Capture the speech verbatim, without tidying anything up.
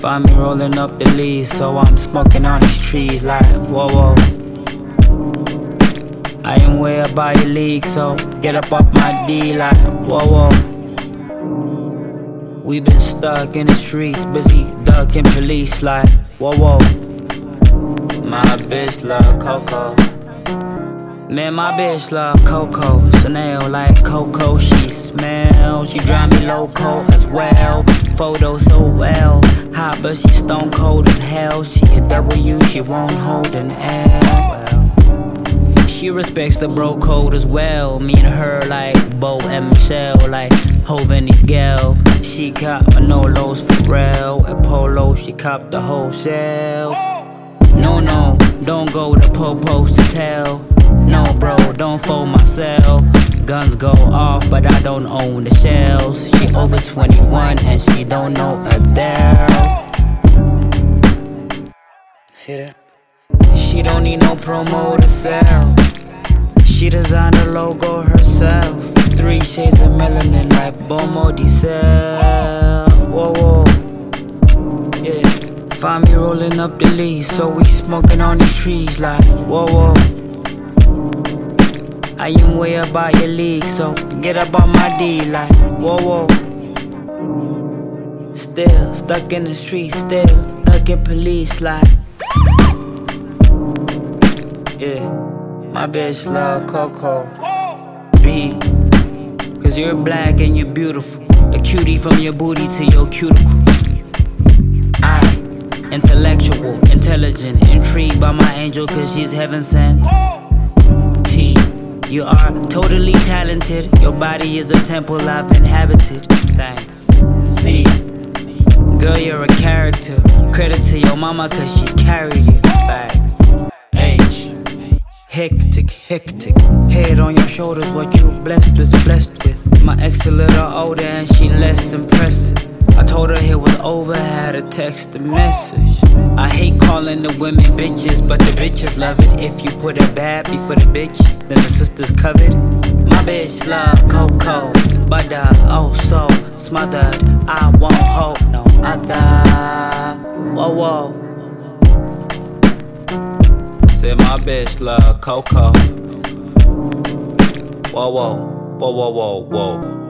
Find me rolling up the leaves, so I'm smoking on these trees like, whoa, whoa. I ain't way up by your league, so get up off my D like, whoa, whoa. We been stuck in the streets, busy ducking police like, whoa, whoa. My bitch love Coco. Man, my bitch love Coco. Chanel like Coco, she smells. She drive me loco as well. Photo so well. Hot, but she stone cold as hell. She a W, she won't hold an L. She respects the bro code as well. Me and her like Bo and Michelle, like Hov and these gal. She cop Manolos for real. At Polo, she cop the whole shelf. No, no, don't go to Popo's to tell. No, bro, don't fold my cell. Guns go off, but I don't own the shells. She over twenty-one and she don't know Adele. See that? She don't need no promo to sell. She designed the logo herself. Three shades of melanin like Bomo Diesel. Whoa, whoa. Yeah. Find me rolling up the leaves, so we smoking on these trees like, whoa, whoa. I ain't way up by your league, so get up on my D like, whoa, whoa. Still stuck in the streets, still ducking police like, yeah. My bitch love Coco. B, cause you're black and you're beautiful. A cutie from your booty to your cuticle. I, intellectual, intelligent, intrigued by my angel cause she's heaven sent. T, you are totally talented. Your body is a temple I've inhabited. Thanks. C, girl, you're a character. Credit to your mama cause she carried you. Thanks. H, hectic, hectic. Head on your shoulders, what you blessed with, blessed with. My ex a little older and she less impressive. I told her it was over, had to text a message. I hate calling the women bitches, but the bitches love it. If you put a bad before the bitch, then the sisters covered. My bitch love Coco, but uh, oh so smothered. I won't hope no other. Whoa, whoa. Said my bitch love Coco. Whoa, whoa, whoa, whoa, whoa, whoa.